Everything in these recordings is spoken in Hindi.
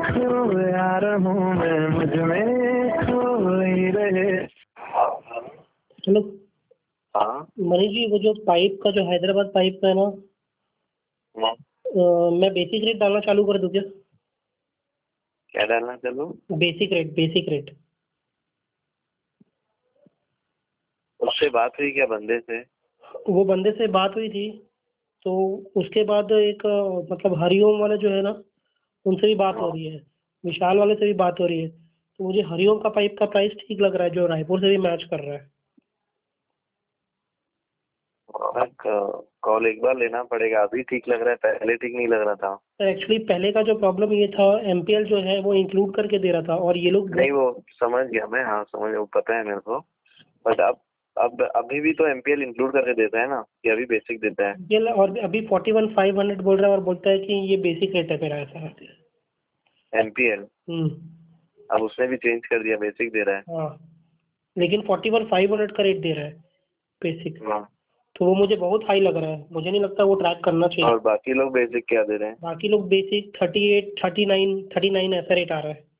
खोया रहूं मैं, मुझ में खोई रहे। हेलो। हाँ मनीष जी, वो जो पाइप का जो हैदराबाद पाइप का है ना, मैं बेसिक रेट डालना चालू कर दूं क्या? क्या डालना चलो? Basic rate, basic rate. उससे बात हुई क्या बंदे से? वो बंदे से बात हुई थी, तो उसके बाद एक मतलब हरिओम वाले जो है ना, उनसे भी बात हो रही है, विशाल वाले से भी बात हो रही है। तो मुझे हरिओम का पाइप का प्राइस ठीक लग रहा है, जो रायपुर से भी मैच कर रहा है। कॉल एक बार लेना पड़ेगा, अभी ठीक लग रहा है, पहले ठीक नहीं लग रहा था। एक्चुअली पहले का जो प्रॉब्लम ये था, एमपीएल जो है वो इंक्लूड करके दे रहा था, और ये लोग नहीं वो समझ गया मैं, हाँ समझ, वो पता है मेरे को। बट अब अभी भी तो एमपीएल इंक्लूड करके देता है ना, कि अभी बेसिक देता है? एमपीएल और अभी 41,500 बोल रहा है, और बोलता है कि ये बेसिक रेट है मेरा, ऐसा है। एमपीएल अब उसने भी चेंज कर दिया, बेसिक दे रहा है। हाँ, लेकिन 41,500 का रेट दे रहा है बेसिक। हाँ। तो वो मुझे बहुत हाई लग रहा है, मुझे नहीं लगता वो ट्रैक करना चाहिए। और बाकी लोग बेसिक क्या दे रहे हैं? बाकी लोग बेसिक 38, 39 ऐसा रेट आ रहा है।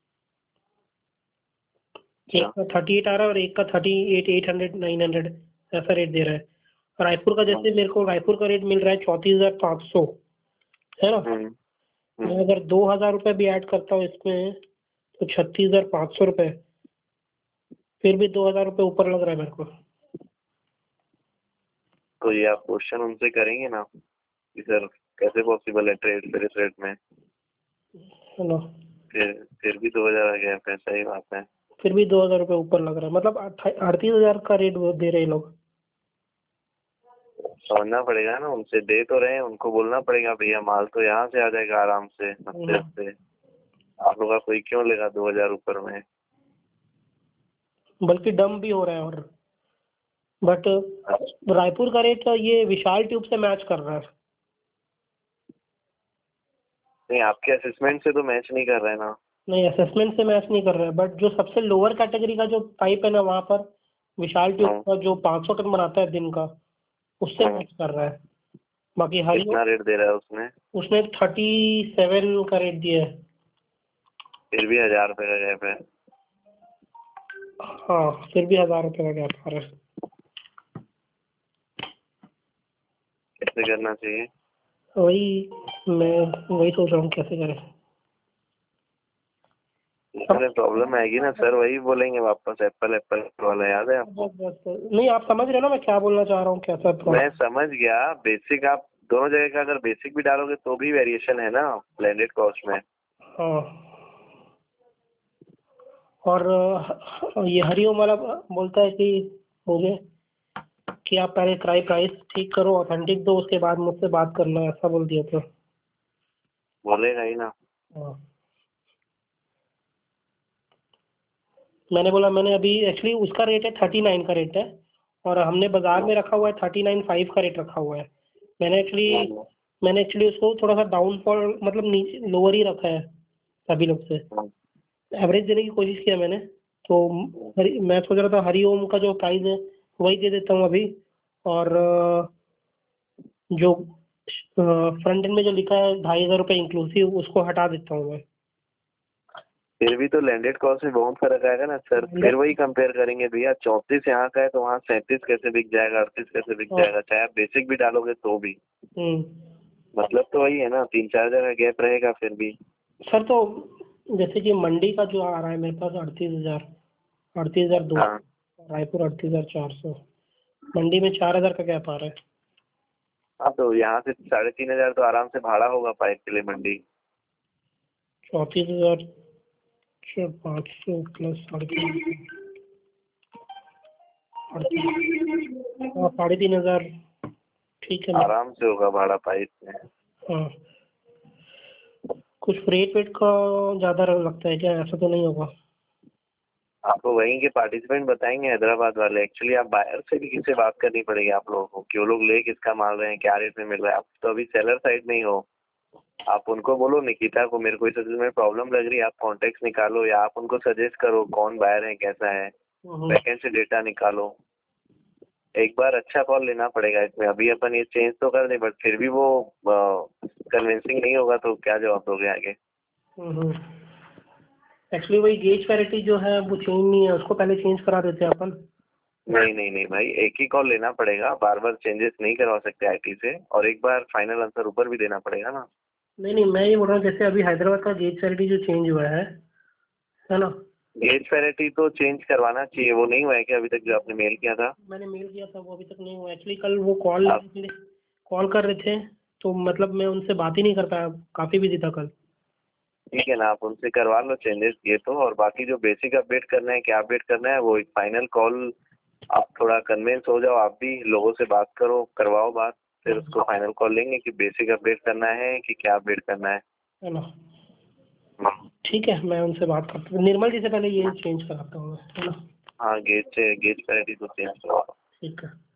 एक का 38 आ रहा है, और एक का 38, 800, 900 ऐसा रेट दे रहा है। रायपुर का जैसे मेरे को रायपुर का रेट मिल रहा है 34,500, है ना। मैं अगर 2,000 रुपये भी ऐड करता हूँ इसमें, तो 36,500 रुपये, फिर भी 2,000 रुपये ऊपर लग रहा है मेरे को। तो ये आप क्वेश्चन उनसे करेंगे ना कि सर कैसे पॉसिबल है ट्रेड फिर इस रेट में? है ना। फिर भी 2000 आ गया, पैसा ही बात है। फिर भी 2,000 रुपये ऊपर लग रहा है, मतलब 38,000 का रेट दे रहे हैं लोग। समझना पड़ेगा ना, उनसे दे तो रहे हैं, उनको बोलना पड़ेगा भैया माल तो यहाँ से आ जाएगा आराम से हफ्ते हफ्ते, आप लोग का कोई क्यों लेगा 2000 ऊपर में? बल्कि डम भी हो रहा है। और बट रायपुर का रेट ये विशाल ट्यूब से मैच कर रहा है। नहीं आपके असेसमेंट से तो मैच नहीं कर रहा है ना। नहीं, असेसमेंट से मैच नहीं कर रहा है, बट जो सबसे लोअर कैटेगरी का जो पाइप है ना, वहाँ पर विशाल ट्यूब का जो 500 टन बनाता है दिन का, उससे मैच कर रहा है। बाकी हरिओम कितना रेट दे रहा है उसने? उसने 37 का रेट दिया है। फिर भी 1000 रुपए का गैप है। हाँ, फिर भी 1,000 रुपये का गैप आ रहा है। कैसे करना चाहिए? वही मैं वही सोच रहा हूँ कैसे करें। इसमें प्रॉब्लम आएगी ना सर, वही बोलेंगे वापस, एप्पल एप्पल वाला याद है आपको? नहीं, आप समझ रहे हो ना मैं क्या बोलना चाह रहा हूँ, कैसा मैं समझ गया, बेसिक आप दोनों जगह का अगर बेसिक भी डालोगे तो भी वेरिएशन है ना ब्लेंडेड कॉस्ट में। हाँ। और ये हरिओम वाला बोलता है कि मुझे कि आप पहले प्राइस ठीक करो, ऑथेंटिक दो, उसके बाद मुझसे बात करना, ऐसा बोल दिया था। बोलेगा ही ना। हाँ। मैंने बोला, मैंने अभी एक्चुअली उसका रेट है 39 का रेट है, और हमने बाजार में रखा हुआ है 39,500 का रेट रखा हुआ है। मैंने एक्चुअली उसको थोड़ा सा डाउनफॉल, मतलब नीचे लोअर ही रखा है सभी लोग से, एवरेज देने की कोशिश किया मैंने। तो मैं सोच रहा था हरिओम का जो प्राइस है वही दे देता हूँ अभी, और जो फ्रंट एंड में जो लिखा है 2,500 रुपये इंक्लूसिव, उसको हटा देता हूँ मैं। फिर भी तो लैंडेड कॉस्ट में बहुत फर्क आएगा ना सर, फिर वही कंपेयर करेंगे भैया, 34 यहाँ का है तो वहाँ 37 कैसे बिक जाएगा, 38 कैसे बिक जाएगा, चाहे आप बेसिक भी डालोगे तो भी। मतलब तो वही है ना, 3-4 हज़ार का गैप रहेगा फिर भी। सर तो जैसे कि मंडी का जो आ रहा है मेरे पास 38,000, 38,200, रायपुर 38,400, मंडी में 4,000 का गैप आ रहा है। हाँ तो यहाँ से 3,500 तो आराम से भाड़ा होगा पाइप के लिए मंडी। 34,500 प्लस 3,500, ठीक है। आराम से होगा भाड़ा पाइप में। हाँ, कुछ रेट वेट का ज़्यादा लगता है क्या? ऐसा तो नहीं होगा? आपको वहीं के पार्टिसिपेंट बताएंगे हैदराबाद वाले, एक्चुअली आप बायर से भी किससे बात करनी पड़ेगी आप लोगों को, कि वो लोग ले किसका माल रहे हैं, क्या रेट में मिल रहा है। आप तो अभी सेलर साइड में ही हो, आप उनको बोलो निकिता को मेरे को इस में प्रॉब्लम लग रही है, आप कॉन्टेक्ट निकालो, या आप उनको सजेस्ट करो कौन बायर है कैसा है, बैकएंड से डेटा निकालो। एक बार अच्छा कॉल लेना पड़ेगा इसमें, अभी अपन ये चेंज तो कर दें बट फिर भी वो कन्विंसिंग नहीं होगा तो क्या जवाब दोगे आगे? एक्चुअली वही गेज पैरिटी जो है वो चेंज नहीं है, उसको पहले चेंज करा देते हैं अपन। नहीं नहीं नहीं भाई, एक ही कॉल लेना पड़ेगा, बार बार चेंजेस नहीं करवा सकते आईटी से, और एक बार फाइनल आंसर ऊपर भी देना पड़ेगा ना। नहीं नहीं, मैं ये बोल रहा हूँ जैसे अभी हैदराबाद का गेज पैरिटी जो चेंज हुआ है ना। गेज पैरिटी तो चेंज करवाना चाहिए, वो नहीं हुआ है क्या अभी तक जो आपने मेल किया था? मैंने मेल किया था, वो अभी तक नहीं हुआ। एक्चुअली कल वो कॉल कर रहे थे, तो मतलब मैं उनसे बात ही नहीं कर पाया, काफ़ी बिजी था कल। ठीक है ना, आप उनसे करवा लो चेंजेस ये तो, और बाकी जो बेसिक अपडेट करना है, क्या अपडेट करना है, वो एक फाइनल कॉल आप थोड़ा कन्विंस हो जाओ, आप भी लोगों से बात करो, करवाओ बात, फिर उसको फाइनल कॉल लेंगे कि बेसिक अपडेट करना है कि क्या अपडेट करना है ना। है। ठीक है, मैं उनसे बात करता हूँ, निर्मल जी से पहले ये चेंज कराता हूँ मैं, है ना। हाँ, गेज पैरिटी तो चेंज करवा। ठीक है।